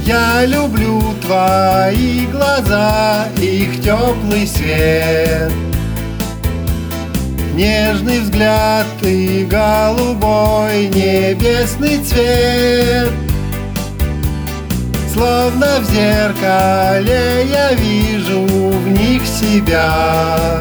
Я люблю твои глаза, их теплый свет, нежный взгляд и голубой небесный цвет. Словно в зеркале я вижу в них себя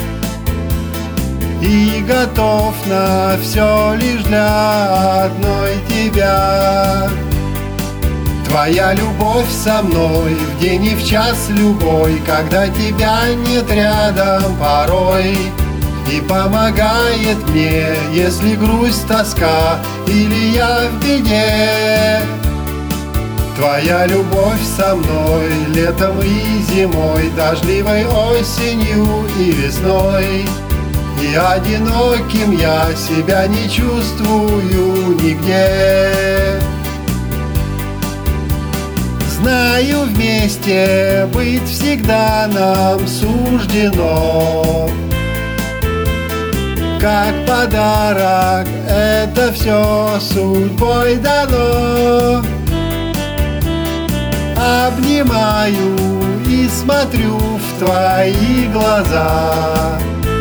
и готов на все лишь для одной тебя. Твоя любовь со мной в день и в час любой, когда тебя нет рядом порой, и помогает мне, если грусть, тоска или я в беде. Твоя любовь со мной летом и зимой, дождливой осенью и весной. И одиноким я себя не чувствую нигде. Знаю, вместе быть всегда нам суждено. Как подарок это все судьбой дано. Обнимаю и смотрю в твои глаза.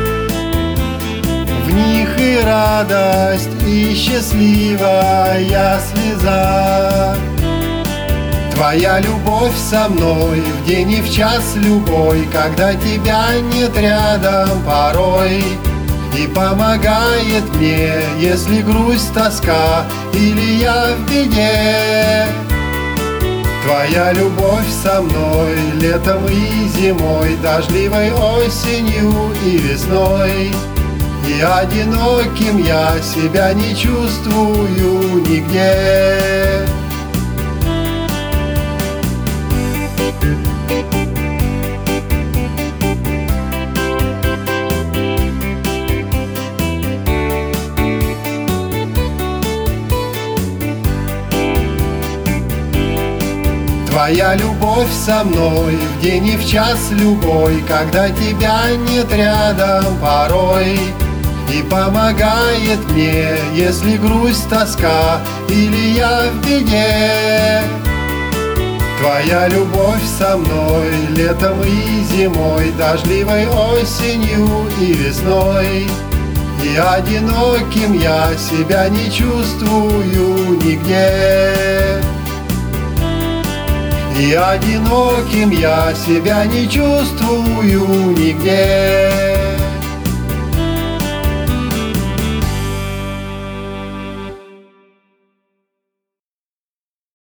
В них и радость, и счастливая слеза. Твоя любовь со мной в день и в час любой, когда тебя нет рядом порой, и помогает мне, если грусть, тоска или я в беде. Твоя любовь со мной летом и зимой, дождливой осенью и весной. И одиноким я себя не чувствую нигде. Твоя любовь со мной в день и в час любой, когда тебя нет рядом порой, и помогает мне, если грусть, тоска или я в беде. Твоя любовь со мной летом и зимой, дождливой осенью и весной. И одиноким я себя не чувствую нигде. И одиноким я себя не чувствую нигде.